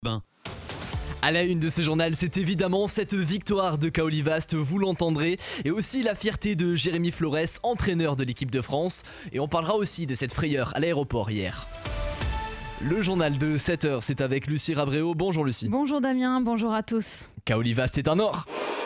Ben. À la une de ce journal, c'est évidemment cette victoire de Kaoli Vast, vous l'entendrez, et aussi la fierté de Jérémy Flores, entraîneur de l'équipe de France. Et on parlera aussi de cette frayeur à l'aéroport hier. Le journal de 7h, c'est avec Lucie Rabréau. Bonjour Lucie. Bonjour Damien, bonjour à tous. Kaoli Vast est un or.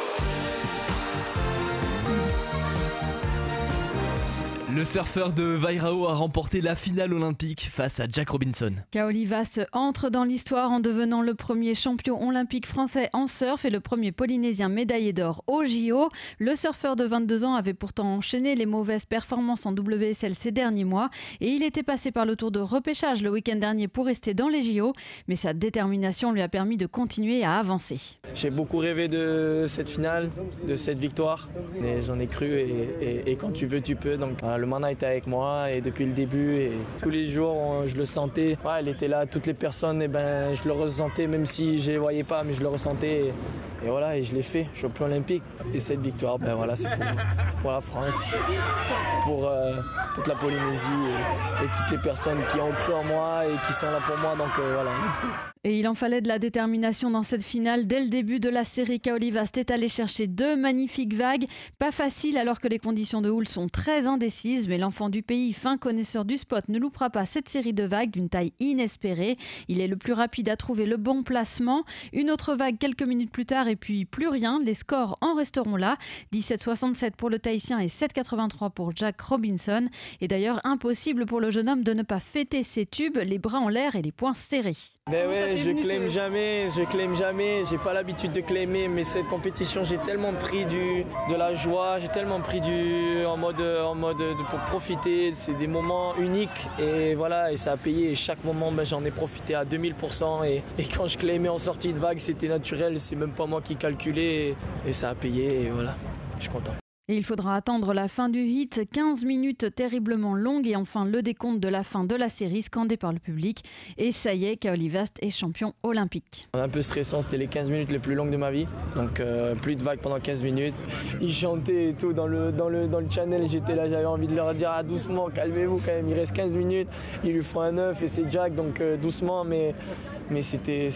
Le surfeur de Vairao a remporté la finale olympique face à Jack Robinson. Kaoli Vast entre dans l'histoire en devenant le premier champion olympique français en surf et le premier polynésien médaillé d'or au JO. Le surfeur de 22 ans avait pourtant enchaîné les mauvaises performances en WSL ces derniers mois et il était passé par le tour de repêchage le week-end dernier pour rester dans les JO, mais sa détermination lui a permis de continuer à avancer. J'ai beaucoup rêvé de cette finale, de cette victoire, et j'en ai cru et quand tu veux, tu peux. Donc le mana était avec moi et depuis le début et tous les jours je le sentais. Ouais, elle était là, toutes les personnes, je le ressentais même si je ne les voyais pas, mais je le ressentais et voilà, et je l'ai fait, champion olympique. Et cette victoire, voilà, c'est pour la France, pour toute la Polynésie et toutes les personnes qui ont cru en moi et qui sont là pour moi. Donc voilà, let's go. Et il en fallait de la détermination dans cette finale. Dès le début de la série, Kaoli Vast est allé chercher 2 magnifiques vagues. Pas facile alors que les conditions de houle sont très indécises, mais l'enfant du pays, fin connaisseur du spot, ne loupera pas cette série de vagues d'une taille inespérée. Il est le plus rapide à trouver le bon placement. Une autre vague quelques minutes plus tard et puis plus rien. Les scores en resteront là. 17,67 pour le Tahitien et 7,83 pour Jack Robinson. Et d'ailleurs, impossible pour le jeune homme de ne pas fêter ses tubes, les bras en l'air et les poings serrés. Je claime jamais, j'ai pas l'habitude de claimer, mais cette compétition j'ai tellement pris de la joie, j'ai tellement pris en mode pour profiter, c'est des moments uniques et voilà, et ça a payé et chaque moment j'en ai profité à 2000% et quand je claimais en sortie de vague c'était naturel, c'est même pas moi qui calculais et ça a payé et voilà, je suis content. Et il faudra attendre la fin du hit, 15 minutes terriblement longues et enfin le décompte de la fin de la série scandé par le public. Et ça y est, Kaoli Vast est champion olympique. Un peu stressant, c'était les 15 minutes les plus longues de ma vie. Donc plus de vagues pendant 15 minutes. Ils chantaient et tout dans le channel, j'étais là, j'avais envie de leur dire doucement, calmez-vous quand même, il reste 15 minutes, il lui faut un 9 et c'est Jack, donc doucement, mais c'était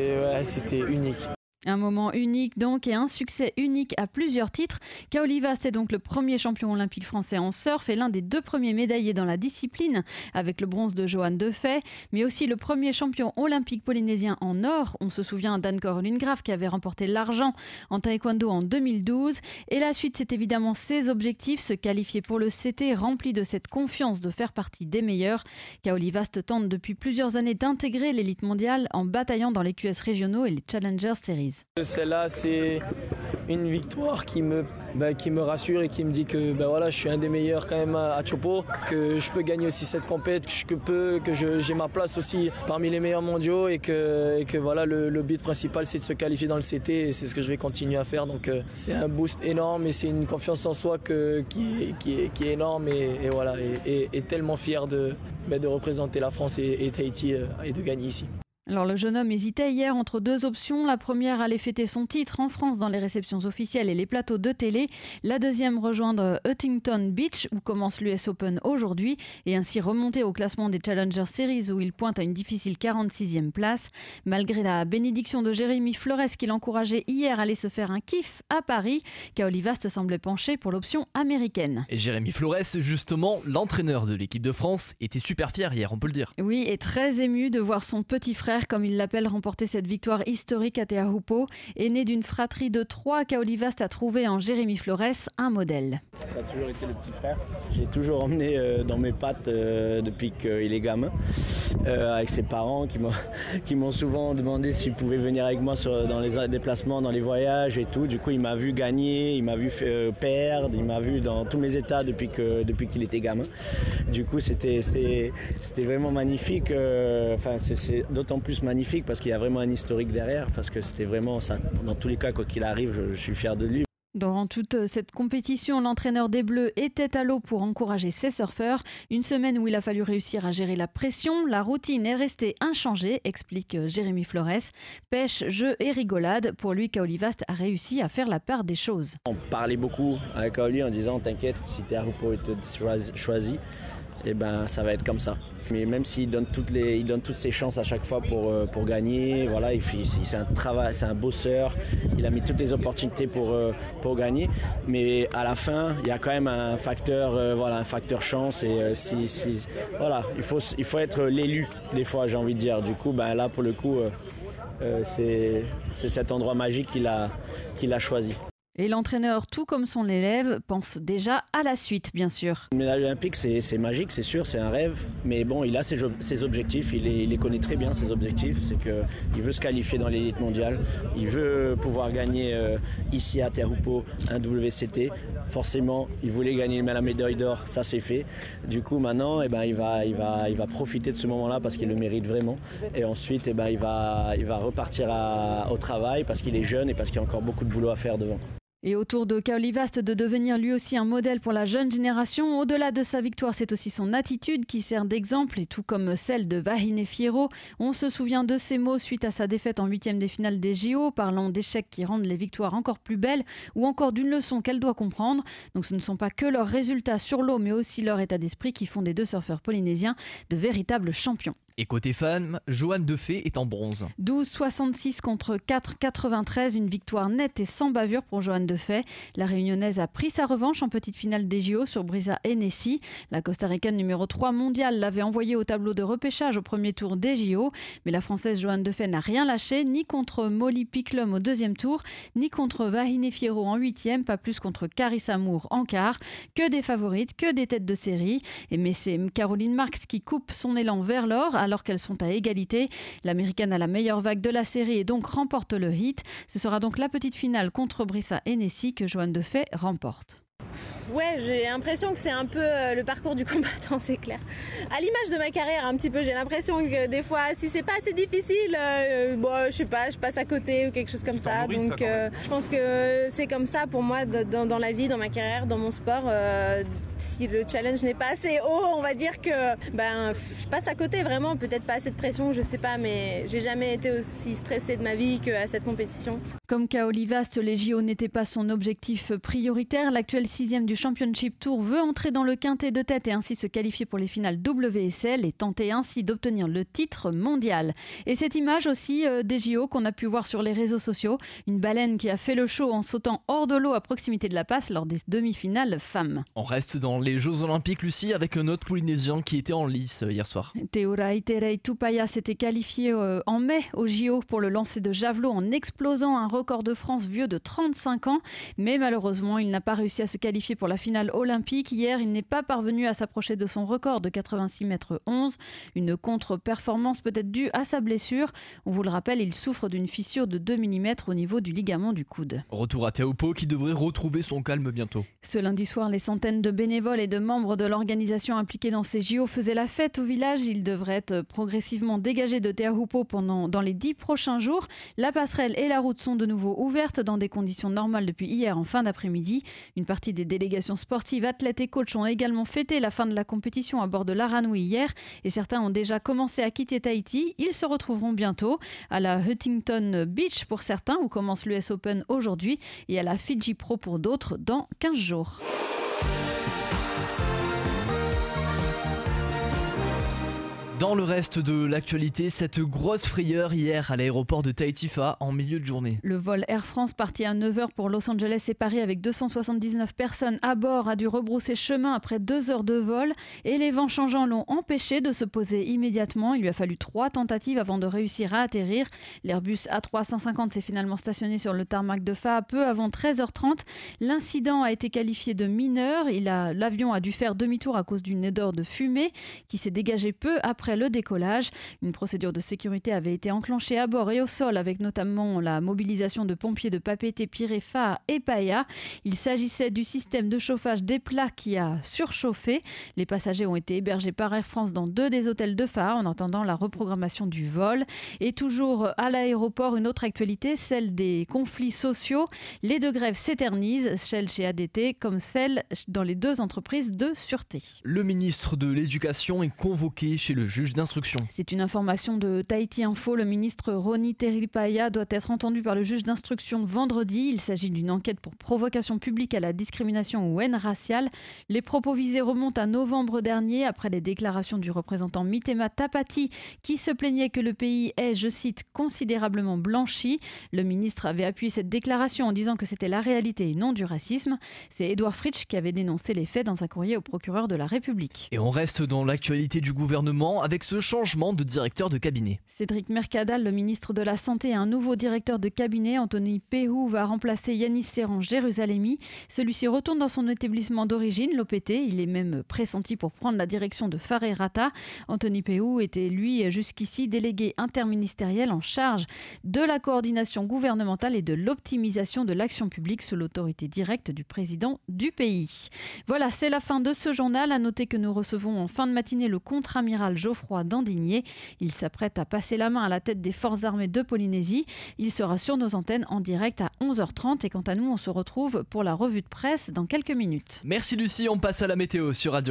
unique. Un moment unique donc et un succès unique à plusieurs titres. Kaoli Vast est donc le premier champion olympique français en surf et l'un des 2 premiers médaillés dans la discipline avec le bronze de Johan Defay, mais aussi le premier champion olympique polynésien en or. On se souvient d'Anne-Cor Lundgraf qui avait remporté l'argent en taekwondo en 2012. Et la suite, c'est évidemment ses objectifs, se qualifier pour le CT rempli de cette confiance de faire partie des meilleurs. Kaoli Vast tente depuis plusieurs années d'intégrer l'élite mondiale en bataillant dans les QS régionaux et les Challenger Series. Celle-là, c'est une victoire qui me rassure et qui me dit que voilà, je suis un des meilleurs quand même à Chopo, que je peux gagner aussi cette compète, que j'ai ma place aussi parmi les meilleurs mondiaux et que voilà, le but principal c'est de se qualifier dans le CT et c'est ce que je vais continuer à faire. Donc c'est un boost énorme et c'est une confiance en soi qui est énorme et voilà, et tellement fier de représenter la France et Tahiti et de gagner ici. Alors le jeune homme hésitait hier entre 2 options. La première, aller fêter son titre en France dans les réceptions officielles et les plateaux de télé. La deuxième, rejoindre Huntington Beach où commence l'US Open aujourd'hui et ainsi remonter au classement des Challenger Series où il pointe à une difficile 46e place. Malgré la bénédiction de Jérémy Flores qui l'encourageait hier à aller se faire un kiff à Paris, Kaoli Vast semblait pencher pour l'option américaine. Et Jérémy Flores, justement, l'entraîneur de l'équipe de France, était super fier hier, on peut le dire. Oui, et très ému de voir son petit frère, comme il l'appelle, remporter cette victoire historique à Te Aupo. Et né d'une fratrie de 3, Kaoli Vast a trouvé en Jérémy Flores un modèle. Ça a toujours été le petit frère. J'ai toujours emmené dans mes pattes depuis qu'il est gamin, avec ses parents qui m'ont souvent demandé s'il pouvait venir avec moi dans les déplacements, dans les voyages et tout. Du coup, il m'a vu gagner, il m'a vu perdre, il m'a vu dans tous mes états depuis qu'il était gamin. Du coup, c'était vraiment magnifique. C'est d'autant plus magnifique parce qu'il y a vraiment un historique derrière, parce que c'était vraiment ça. Dans tous les cas, quoi qu'il arrive, je suis fier de lui. Durant toute cette compétition, l'entraîneur des Bleus était à l'eau pour encourager ses surfeurs. Une semaine où il a fallu réussir à gérer la pression. La routine est restée inchangée, explique Jérémy Flores. Pêche, jeu et rigolade. Pour lui, Kaoli Vast a réussi à faire la part des choses. On parlait beaucoup avec Kaoli en disant « T'inquiète, si Te Aupo est choisi, et ben ça va être comme ça. Mais même s'il donne toutes ses chances à chaque fois pour gagner, voilà, c'est un travail, c'est un bosseur, il a mis toutes les opportunités pour gagner. Mais à la fin, il y a quand même un facteur chance et voilà, il faut être l'élu des fois, j'ai envie de dire. Du coup, là pour le coup, c'est cet endroit magique qu'il a choisi. Et l'entraîneur, tout comme son élève, pense déjà à la suite, bien sûr. Une médaille olympique, c'est magique, c'est sûr, c'est un rêve. Mais bon, il a ses objectifs, il les connaît très bien, ses objectifs. C'est qu'il veut se qualifier dans l'élite mondiale. Il veut pouvoir gagner ici à Teahupo'o un WCT. Forcément, il voulait gagner la médaille d'or, ça c'est fait. Du coup, maintenant, il va profiter de ce moment-là parce qu'il le mérite vraiment. Et ensuite, il va repartir au travail parce qu'il est jeune et parce qu'il y a encore beaucoup de boulot à faire devant. Et autour de Kaoli Vast de devenir lui aussi un modèle pour la jeune génération, au-delà de sa victoire, c'est aussi son attitude qui sert d'exemple, et tout comme celle de Vahine Fierro. On se souvient de ses mots suite à sa défaite en 8e des finales des JO, parlant d'échecs qui rendent les victoires encore plus belles, ou encore d'une leçon qu'elle doit comprendre. Donc ce ne sont pas que leurs résultats sur l'eau, mais aussi leur état d'esprit qui font des deux surfeurs polynésiens de véritables champions. Et côté femmes, Johanne Defay est en bronze. 12,66 contre 4,93, une victoire nette et sans bavure pour Johanne Defay. La réunionnaise a pris sa revanche en petite finale des JO sur Brisa Hennessy. La costaricaine numéro 3 mondiale l'avait envoyée au tableau de repêchage au premier tour des JO. Mais la française Johanne Defay n'a rien lâché, ni contre Molly Picklum au deuxième tour, ni contre Vahine Fierro en 8e, pas plus contre Carissa Moore en quart. Que des favorites, que des têtes de série. Mais c'est Caroline Marks qui coupe son élan vers l'or, alors qu'elles sont à égalité. L'américaine a la meilleure vague de la série et donc remporte le heat. Ce sera donc la petite finale contre Brisa Hennessy que Johanne Defay remporte. Ouais, j'ai l'impression que c'est un peu le parcours du combattant, c'est clair. À l'image de ma carrière, un petit peu, j'ai l'impression que des fois, si c'est pas assez difficile, je sais pas, je passe à côté ou quelque chose comme ça. Donc, je pense que c'est comme ça pour moi dans la vie, dans ma carrière, dans mon sport. Si le challenge n'est pas assez haut, on va dire que je passe à côté vraiment, peut-être pas assez de pression, je sais pas, mais j'ai jamais été aussi stressée de ma vie qu'à cette compétition. Comme Kaoli Vast, les JO n'étaient pas son objectif prioritaire. L'actuel 6e du Championship Tour veut entrer dans le quintet de tête et ainsi se qualifier pour les finales WSL et tenter ainsi d'obtenir le titre mondial. Et cette image aussi des JO qu'on a pu voir sur les réseaux sociaux, une baleine qui a fait le show en sautant hors de l'eau à proximité de la passe lors des demi-finales femmes. On reste dans les Jeux Olympiques, Lucie, avec un autre Polynésien qui était en lice hier soir. Teora Iterei Tupaya s'était qualifié en mai au JO pour le lancer de javelot en explosant un record de France vieux de 35 ans. Mais malheureusement, il n'a pas réussi à se qualifier pour la finale olympique. Hier, il n'est pas parvenu à s'approcher de son record de 86,11 mètres. Une contre-performance peut-être due à sa blessure. On vous le rappelle, il souffre d'une fissure de 2 mm au niveau du ligament du coude. Retour à Teahupo'o qui devrait retrouver son calme bientôt. Ce lundi soir, les centaines de bénévoles et de membres de l'organisation impliqués dans ces JO faisaient la fête au village. Ils devraient être progressivement dégagés de Teahupo'o dans les 10 prochains jours. La passerelle et la route sont de nouveau ouvertes dans des conditions normales depuis hier en fin d'après-midi. Une partie des délégations sportives, athlètes et coachs ont également fêté la fin de la compétition à bord de l'Aranui hier et certains ont déjà commencé à quitter Tahiti. Ils se retrouveront bientôt à la Huntington Beach pour certains où commence l'US Open aujourd'hui et à la Fiji Pro pour d'autres dans 15 jours. Dans le reste de l'actualité, cette grosse frayeur hier à l'aéroport de Tahiti-Fa en milieu de journée. Le vol Air France parti à 9h pour Los Angeles et Paris avec 279 personnes à bord a dû rebrousser chemin après 2 heures de vol et les vents changeants l'ont empêché de se poser immédiatement. Il lui a fallu 3 tentatives avant de réussir à atterrir. L'Airbus A350 s'est finalement stationné sur le tarmac de Fa peu avant 13h30. L'incident a été qualifié de mineur. L'avion a dû faire demi-tour à cause d'une odeur de fumée qui s'est dégagée peu après le décollage. Une procédure de sécurité avait été enclenchée à bord et au sol avec notamment la mobilisation de pompiers de Papeete, Pirefa et Paia. Il s'agissait du système de chauffage des plats qui a surchauffé. Les passagers ont été hébergés par Air France dans 2 des hôtels de Fa en attendant la reprogrammation du vol. Et toujours à l'aéroport, une autre actualité, celle des conflits sociaux. Les 2 grèves s'éternisent, celle chez ADT comme celle dans les 2 entreprises de sûreté. Le ministre de l'Éducation est convoqué chez le juge. juge d'instruction. C'est une information de Tahiti Info. Le ministre Roni Teripaya doit être entendu par le juge d'instruction vendredi. Il s'agit d'une enquête pour provocation publique à la discrimination ou haine raciale. Les propos visés remontent à novembre dernier après les déclarations du représentant Mitema Tapati qui se plaignait que le pays est, je cite, considérablement blanchi. Le ministre avait appuyé cette déclaration en disant que c'était la réalité et non du racisme. C'est Édouard Fritsch qui avait dénoncé les faits dans un courrier au procureur de la République. Et on reste dans l'actualité du gouvernement avec ce changement de directeur de cabinet. Cédric Mercadal, le ministre de la Santé, a un nouveau directeur de cabinet. Anthony Péhou va remplacer Yanis Serran-Jérusalemi. Celui-ci retourne dans son établissement d'origine, l'OPT. Il est même pressenti pour prendre la direction de Faré Rata. Anthony Péhou était, lui, jusqu'ici délégué interministériel en charge de la coordination gouvernementale et de l'optimisation de l'action publique sous l'autorité directe du président du pays. Voilà, c'est la fin de ce journal. À noter que nous recevons en fin de matinée le contre-amiral Geoffroy Dandigné. Il s'apprête à passer la main à la tête des forces armées de Polynésie. Il sera sur nos antennes en direct à 11h30 et quant à nous, on se retrouve pour la revue de presse dans quelques minutes. Merci Lucie, on passe à la météo sur Radio.